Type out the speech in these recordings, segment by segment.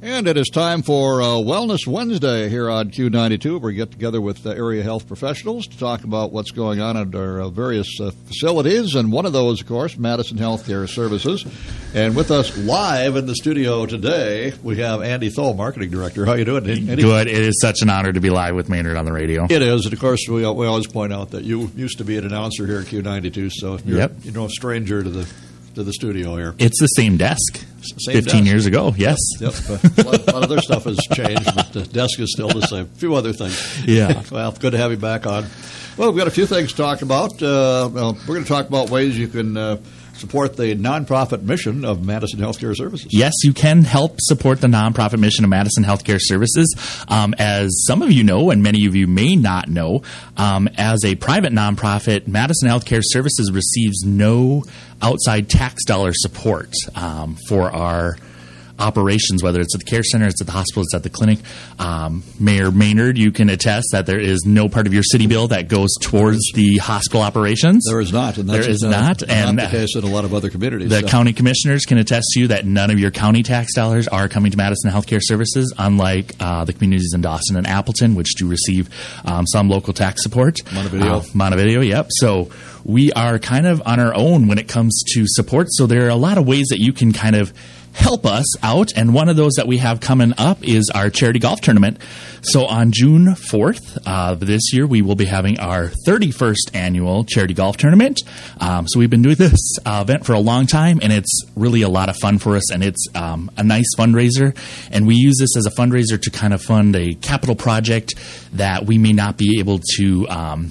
And it is time for Wellness Wednesday here on Q92. We get together with area health professionals to talk about what's going on at our various facilities. And one of those, of course, Madison Healthcare Services. And with us live in the studio today, we have Andy Thole, Marketing Director. How you doing, Andy? Good. It is such an honor to be live with Maynard on the radio. It is. And, of course, we always point out that you used to be an announcer here at Q92, so you're no stranger to the studio here. It's the same desk. 15 years ago, yes. Yep. A lot of other stuff has changed, but the desk is still the same. A few other things. Yeah. Well, good to have you back on. Well, we've got a few things to talk about. We're going to talk about ways you can support the nonprofit mission of Madison Healthcare Services. Yes, you can help support the nonprofit mission of Madison Healthcare Services. As some of you know, and many of you may not know, as a private nonprofit, Madison Healthcare Services receives no outside tax dollar support for our operations, whether it's at the care center, it's at the hospital, it's at the clinic. Mayor Maynard, you can attest that there is no part of your city bill that goes towards the hospital operations. There is not. And that's not the case in a lot of other communities. The county commissioners can attest to you that none of your county tax dollars are coming to Madison Healthcare Services, unlike the communities in Dawson and Appleton, which do receive some local tax support. Montevideo, yep. So we are kind of on our own when it comes to support. So there are a lot of ways that you can kind of help us out, and one of those that we have coming up is our charity golf tournament. So on June 4th this year, we will be having our 31st annual charity golf tournament. So we've been doing this event for a long time, and it's really a lot of fun for us, and it's a nice fundraiser. And we use this as a fundraiser to kind of fund a capital project that we may not be able to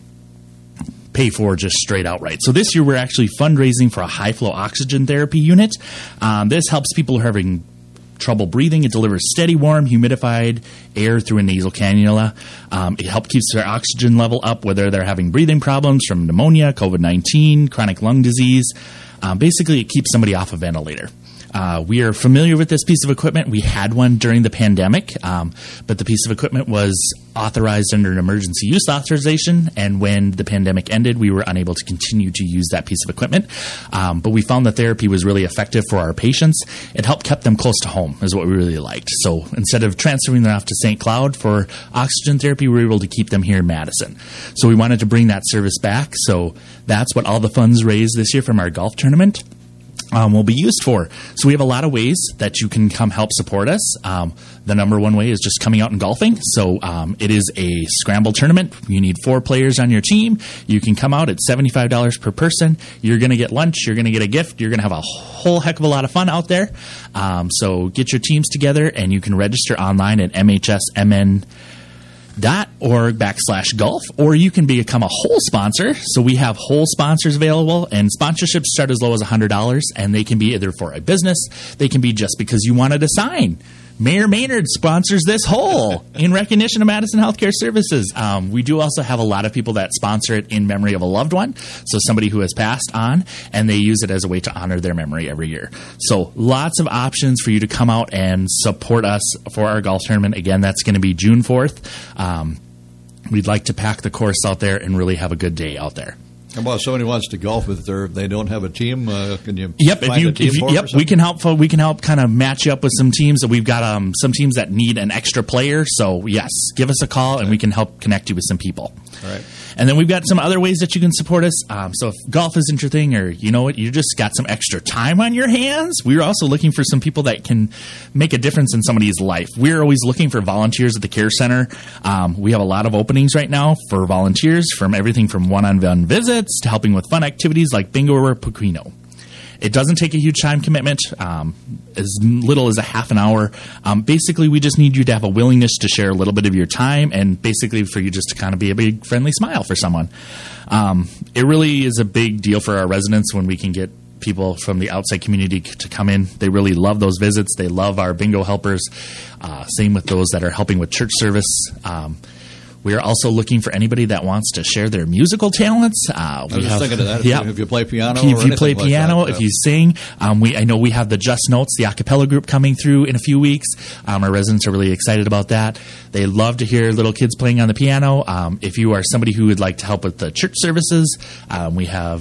pay for just straight outright. So this year we're actually fundraising for a high-flow oxygen therapy unit. This helps people who are having trouble breathing. It delivers steady, warm, humidified air through a nasal cannula. It helps keeps their oxygen level up, whether they're having breathing problems from pneumonia, COVID-19, chronic lung disease. Basically, it keeps somebody off a ventilator. We are familiar with this piece of equipment. We had one during the pandemic, but the piece of equipment was authorized under an emergency use authorization, and when the pandemic ended, we were unable to continue to use that piece of equipment. But we found the therapy was really effective for our patients. It helped keep them close to home, is what we really liked. So instead of transferring them off to St. Cloud for oxygen therapy, we were able to keep them here in Madison. So we wanted to bring that service back. So that's what all the funds raised this year from our golf tournament will be used for. So we have a lot of ways that you can come help support us. The number one way is just coming out and golfing. So it is a scramble tournament. You need 4 players on your team. You can come out at $75 per person. You're going to get lunch. You're going to get a gift. You're going to have a whole heck of a lot of fun out there. So get your teams together, and you can register online at mhsmn.org/golf, or you can become a whole sponsor. So we have whole sponsors available, and sponsorships start as low as $100, and they can be either for a business, they can be just because you wanted a sign. Mayor Maynard sponsors this whole in recognition of Madison Healthcare Services. We do also have a lot of people that sponsor it in memory of a loved one, so somebody who has passed on, and they use it as a way to honor their memory every year. So lots of options for you to come out and support us for our golf tournament. Again, that's going to be June 4th. We'd like to pack the course out there and really have a good day out there. How about if somebody wants to golf with they don't have a team? Can you find a team for them? We can help. We can help kind of match you up with some teams. We've got some teams that need an extra player. So yes, give us a call and we can help connect you with some people. All right. And then we've got some other ways that you can support us. So if golf isn't your thing, or you know what, you just got some extra time on your hands, we're also looking for some people that can make a difference in somebody's life. We're always looking for volunteers at the care center. We have a lot of openings right now for volunteers, from everything from one-on-one visits to helping with fun activities like bingo or Poquino. It doesn't take a huge time commitment, as little as a half an hour. Basically, we just need you to have a willingness to share a little bit of your time, and basically for you just to kind of be a big friendly smile for someone. It really is a big deal for our residents when we can get people from the outside community to come in. They really love those visits. They love our bingo helpers. Same with those that are helping with church service. We are also looking for anybody that wants to share their musical talents. I was just thinking of that. If you play piano, if you play piano, if you sing, I know we have the Just Notes, the a cappella group, coming through in a few weeks. Our residents are really excited about that. They love to hear little kids playing on the piano. If you are somebody who would like to help with the church services, we have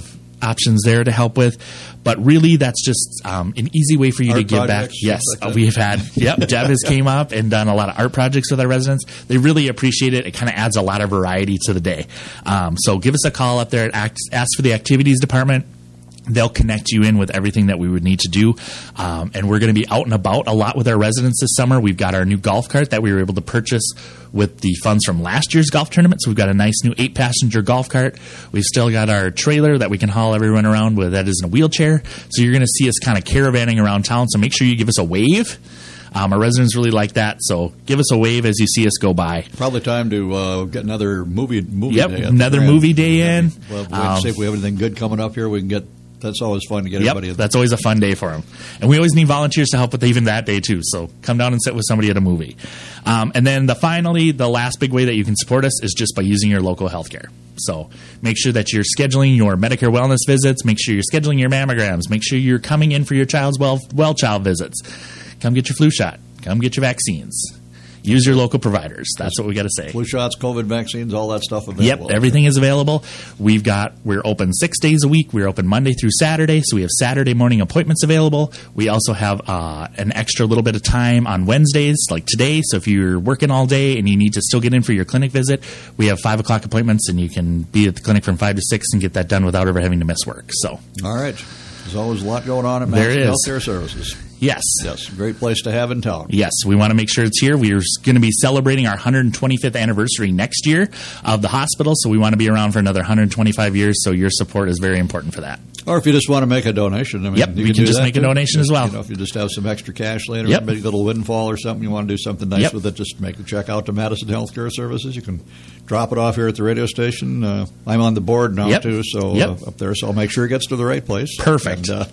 options there to help with. But really, that's just an easy way for you to give back. Yes, we've had, Deb has came up and done a lot of art projects with our residents. They really appreciate it. It kind of adds a lot of variety to the day. So give us a call up there at Ask for the Activities Department. They'll connect you in with everything that we would need to do. And we're going to be out and about a lot with our residents this summer. We've got our new golf cart that we were able to purchase with the funds from last year's golf tournament. So we've got a nice new 8-passenger golf cart. We've still got our trailer that we can haul everyone around with that is in a wheelchair. So you're going to see us kind of caravanning around town. So make sure you give us a wave. Our residents really like that, so give us a wave as you see us go by. Probably time to get another movie yep, day. Another movie day in. We'll wait see if we have anything good coming up here. We can get. That's always fun to get everybody. That's always a fun day for them. And we always need volunteers to help with even that day, too. So come down and sit with somebody at a movie. And then the last big way that you can support us is just by using your local healthcare. So make sure that you're scheduling your Medicare wellness visits. Make sure you're scheduling your mammograms. Make sure you're coming in for your child's well child visits. Come get your flu shot. Come get your vaccines. Use your local providers. That's what we got to say. Flu shots, COVID vaccines, all that stuff available. Yep, everything is available. We're open 6 days a week. We're open Monday through Saturday, so we have Saturday morning appointments available. We also have an extra little bit of time on Wednesdays, like today. So if you're working all day and you need to still get in for your clinic visit, we have 5 o'clock appointments, and you can be at the clinic from 5 to 6 and get that done without ever having to miss work. So, all right. There's always a lot going on at Madison Healthcare Services. Yes. Yes, great place to have in town. Yes, we want to make sure it's here. We're going to be celebrating our 125th anniversary next year of the hospital, so we want to be around for another 125 years, so your support is very important for that. Or if you just want to make a donation. You can just make a donation as well. If you just have some extra cash later, a big little windfall or something, you want to do something nice with it, just make a check out to Madison Healthcare Services. You can drop it off here at the radio station. I'm on the board now, too, so up there, so I'll make sure it gets to the right place. Perfect. And,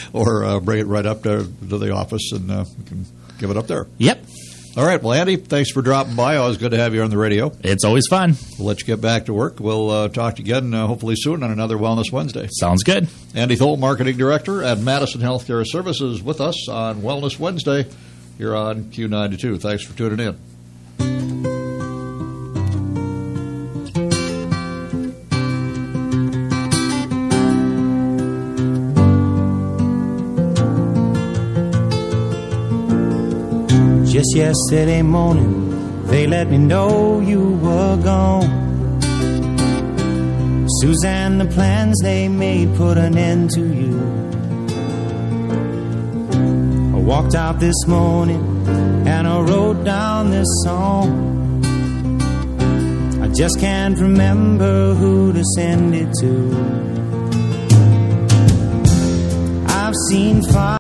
or bring it right up to the office, and we can give it up there. Yep. All right. Well, Andy, thanks for dropping by. Always good to have you on the radio. It's always fun. We'll let you get back to work. We'll talk to you again hopefully soon on another Wellness Wednesday. Sounds good. Andy Thole, Marketing Director at Madison Healthcare Services, with us on Wellness Wednesday here on Q92. Thanks for tuning in. Just yesterday morning, they let me know you were gone. Suzanne, the plans they made put an end to you. I walked out this morning and I wrote down this song. I just can't remember who to send it to. I've seen fire.